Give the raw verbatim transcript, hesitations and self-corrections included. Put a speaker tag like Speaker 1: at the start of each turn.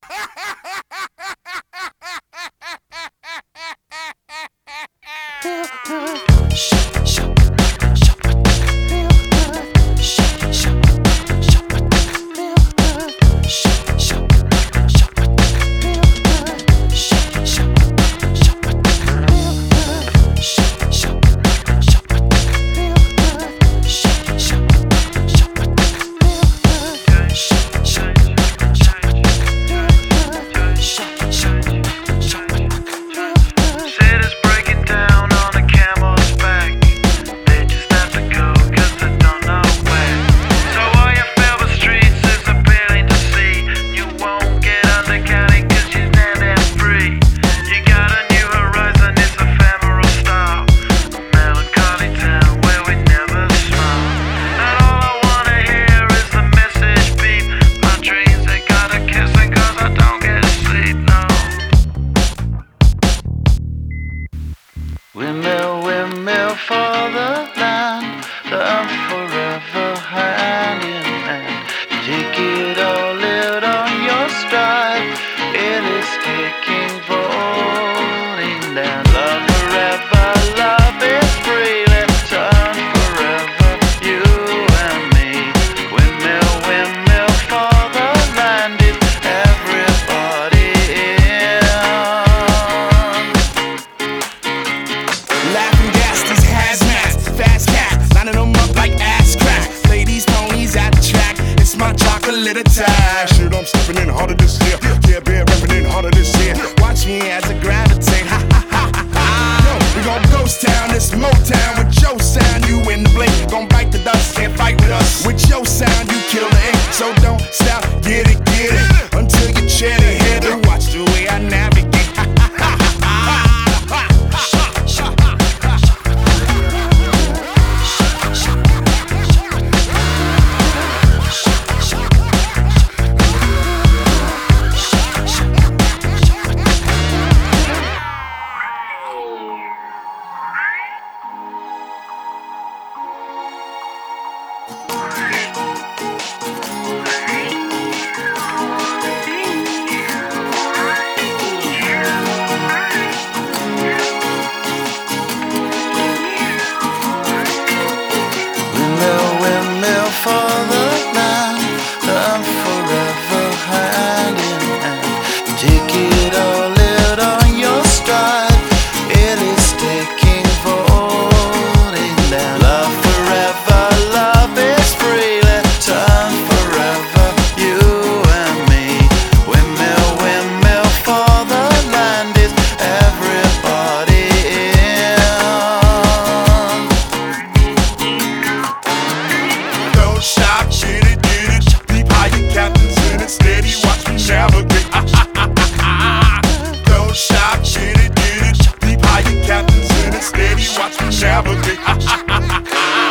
Speaker 1: Windmill, windmill for the land, love forever hand in hand. Take it all, live on your stride. It is taking, falling down. Love forever, love is free. Let's turn forever, you and me. Windmill, windmill for the land, is everybody in.
Speaker 2: Laughing gas, these hazmats, fast cats, lining them up like ass crack. Ladies, ponies at the track, it's my chocolate attack. Shit, I'm stepping in harder this year. Yeah, bear repping in harder this year. Watch me as I gravitate. Ha ha ha ha ha. Yo, we gon' ghost town, this Motown with your sound. You in the blink, gon' bite the dust, can't fight with us. With your sound, you kill the ink. So don't stop, get it, get it, until you chat it, hit it. Watch the way I navigate. Ha ha ha ha ha.
Speaker 1: Windmill, windmill for the land, love forever hand in hand. Take it all, live on your stride. It is taking, falling down. Love forever, love is free. Let's turn forever, you and me. Windmill, windmill for the land, is everybody in.
Speaker 2: Don't stop, get it, get it. Deep high, your captain's in it. Steady, watch me navigate. Ah, ah, ah, ah, ah. Don't stop, get it, get it. Deep high, your captain's in it. Steady, watch me navigate. Ah, ah, ah, ah, ah.